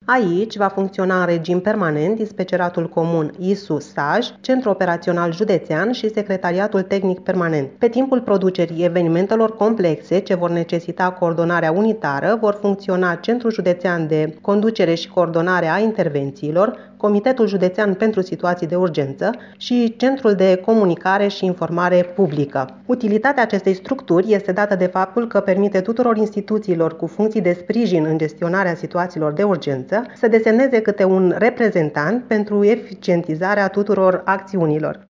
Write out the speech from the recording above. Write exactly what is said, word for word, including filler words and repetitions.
Aici va funcționa în regim permanent Dispeceratul Comun I S U-S A J, Centru Operațional Județean și Secretariatul Tehnic Permanent. Pe timpul producerii evenimentelor complexe ce vor necesita coordonarea unitară, vor funcționa Centrul Județean de Conducere și Coordonare a Intervențiilor, Comitetul Județean pentru Situații de Urgență și Centrul de Comunicare și Informare Publică. Utilitatea acestei structuri este dată de faptul că permite tuturor instituțiilor cu funcții de sprijin în gestionarea situațiilor de urgență să desemneze câte un reprezentant pentru eficientizarea tuturor acțiunilor.